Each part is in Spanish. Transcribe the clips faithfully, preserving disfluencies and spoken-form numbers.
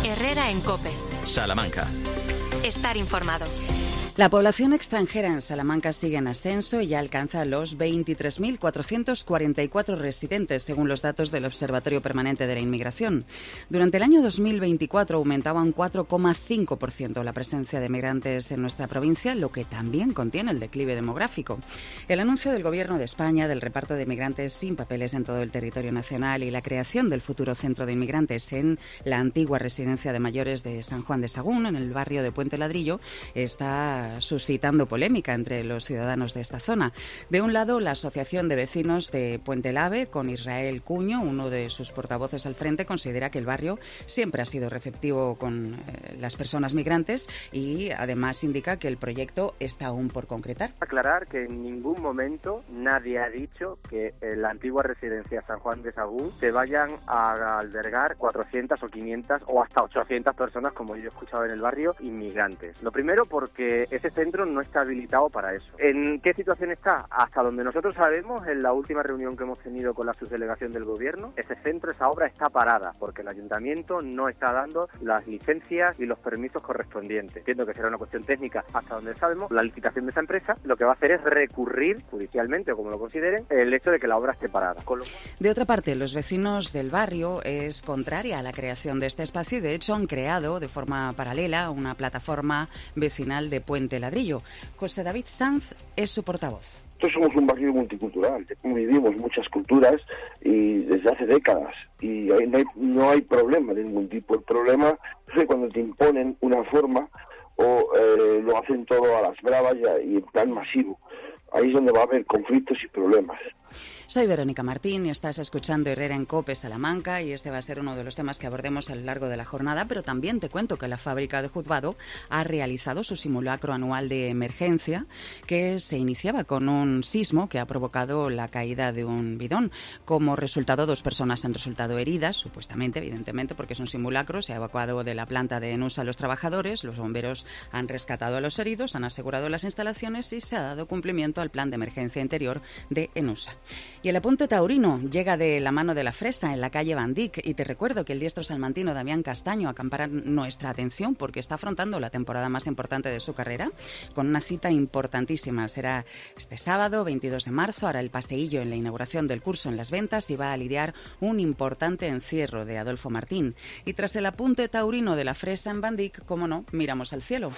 Herrera en COPE. Salamanca. Estar informado. La población extranjera en Salamanca sigue en ascenso y ya alcanza los veintitrés mil cuatrocientos cuarenta y cuatro residentes, según los datos del Observatorio Permanente de la Inmigración. Durante el año dos mil veinticuatro aumentaba un cuatro coma cinco por ciento la presencia de migrantes en nuestra provincia, lo que también contiene el declive demográfico. El anuncio del Gobierno de España del reparto de migrantes sin papeles en todo el territorio nacional y la creación del futuro centro de inmigrantes en la antigua residencia de mayores de San Juan de Sagún, en el barrio de Puente Ladrillo, está suscitando polémica entre los ciudadanos de esta zona. De un lado, la Asociación de Vecinos de Puente Lave, con Israel Cuño, uno de sus portavoces al frente, considera que el barrio siempre ha sido receptivo con eh, las personas migrantes y además indica que el proyecto está aún por concretar. Aclarar que en ningún momento nadie ha dicho que en la antigua residencia San Juan de Sagún se vayan a albergar cuatrocientas o quinientas o hasta ochocientas personas, como yo he escuchado en el barrio, inmigrantes. Lo primero porque ese centro no está habilitado para eso. ¿En qué situación está? Hasta donde nosotros sabemos, en la última reunión que hemos tenido con la subdelegación del gobierno, ese centro, esa obra está parada, porque el ayuntamiento no está dando las licencias y los permisos correspondientes. Entiendo que será una cuestión técnica. Hasta donde sabemos, la licitación de esa empresa lo que va a hacer es recurrir judicialmente, o como lo consideren, el hecho de que la obra esté parada. Con lo... De otra parte, los vecinos del barrio es contraria a la creación de este espacio y de hecho han creado de forma paralela una plataforma vecinal de Puente Ladrillo. José David Sanz es su portavoz. Nosotros somos un barrio multicultural, convivimos muchas culturas y desde hace décadas y no hay, no hay problema de ningún tipo. El problema es cuando te imponen una forma o eh, lo hacen todo a las bravas y, y en plan masivo. Ahí es donde va a haber conflictos y problemas. Soy Verónica Martín y estás escuchando Herrera en COPE Salamanca y este va a ser uno de los temas que abordemos a lo largo de la jornada, pero también te cuento que la fábrica de Juzgado ha realizado su simulacro anual de emergencia que se iniciaba con un sismo que ha provocado la caída de un bidón. Como resultado, dos personas han resultado heridas, supuestamente, evidentemente, porque es un simulacro. Se ha evacuado de la planta de ENUSA a los trabajadores, los bomberos han rescatado a los heridos, han asegurado las instalaciones y se ha dado cumplimiento al plan de emergencia interior de ENUSA. Y el apunte taurino llega de la mano de la fresa en la calle Bandic y te recuerdo que el diestro salmantino Damián Castaño acampará nuestra atención porque está afrontando la temporada más importante de su carrera con una cita importantísima. Será este sábado veintidós de marzo, hará el paseillo en la inauguración del curso en Las Ventas y va a lidiar un importante encierro de Adolfo Martín. Y tras el apunte taurino de la fresa en Bandic, como no, miramos al cielo.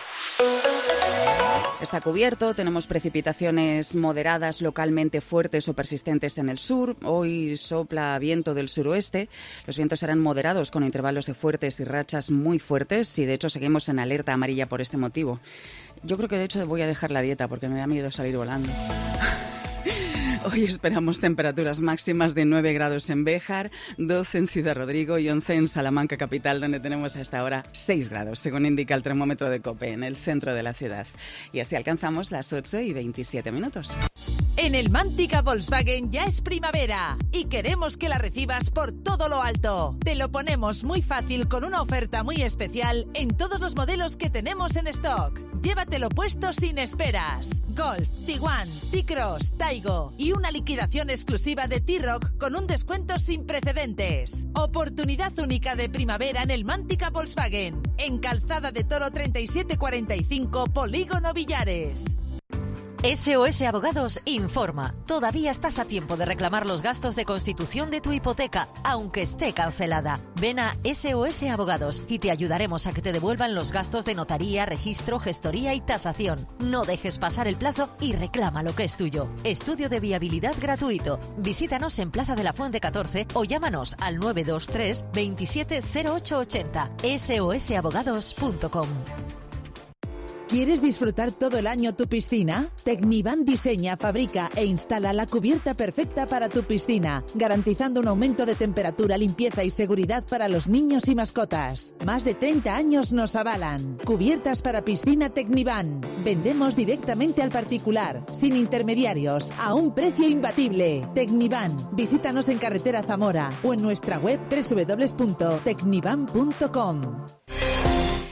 Está cubierto, tenemos precipitaciones moderadas localmente fuertes o persistentes en el sur. Hoy sopla viento del suroeste. Los vientos serán moderados con intervalos de fuertes y rachas muy fuertes y de hecho seguimos en alerta amarilla por este motivo. Yo creo que de hecho voy a dejar la dieta porque me da miedo salir volando. Hoy esperamos temperaturas máximas de nueve grados en Béjar, doce en Ciudad Rodrigo y once en Salamanca capital, donde tenemos hasta ahora seis grados, según indica el termómetro de COPE, en el centro de la ciudad. Y así alcanzamos las ocho y veintisiete minutos. En el Mántica Volkswagen ya es primavera y queremos que la recibas por todo lo alto. Te lo ponemos muy fácil con una oferta muy especial en todos los modelos que tenemos en stock. Llévatelo puesto sin esperas. Golf, Tiguan, T-Cross, Taigo y una liquidación exclusiva de T-Roc con un descuento sin precedentes. Oportunidad única de primavera en el Mántica Volkswagen. En Calzada de Toro treinta y siete cuarenta y cinco, Polígono Villares. S O S Abogados informa. Todavía estás a tiempo de reclamar los gastos de constitución de tu hipoteca, aunque esté cancelada. Ven a S O S Abogados y te ayudaremos a que te devuelvan los gastos de notaría, registro, gestoría y tasación. No dejes pasar el plazo y reclama lo que es tuyo. Estudio de viabilidad gratuito. Visítanos en Plaza de la Fuente catorce o llámanos al nueve dos tres, veintisiete cero ocho ochenta. S O S abogados punto com. ¿Quieres disfrutar todo el año tu piscina? Tecnivan diseña, fabrica e instala la cubierta perfecta para tu piscina, garantizando un aumento de temperatura, limpieza y seguridad para los niños y mascotas. Más de treinta años nos avalan. Cubiertas para piscina Tecnivan. Vendemos directamente al particular, sin intermediarios, a un precio imbatible. Tecnivan. Visítanos en carretera Zamora o en nuestra web doble u doble u doble u punto tecnivan punto com.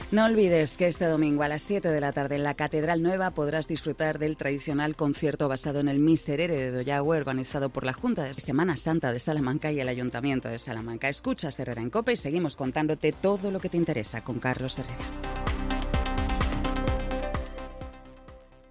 No olvides que este domingo a las siete de la tarde en la Catedral Nueva podrás disfrutar del tradicional concierto basado en el Miserere de Doyagüe, organizado por la Junta de Semana Santa de Salamanca y el Ayuntamiento de Salamanca. Escuchas Herrera en COPE y seguimos contándote todo lo que te interesa con Carlos Herrera.